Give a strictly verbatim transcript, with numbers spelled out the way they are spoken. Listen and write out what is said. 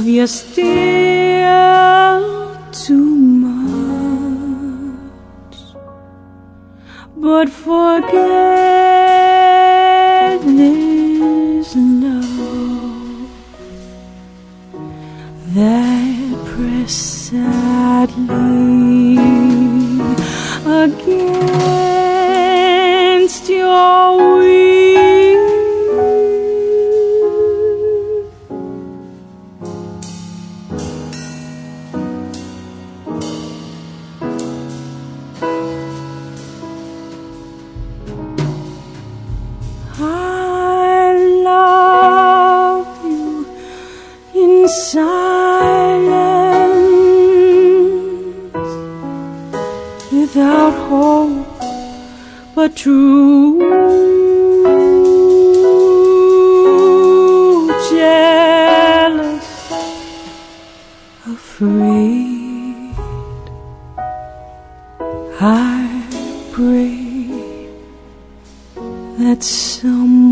love you still too much, but forget this love that pressed sadly against your will. I love you in silence, without hope but true, jealous, afraid. I pray that someone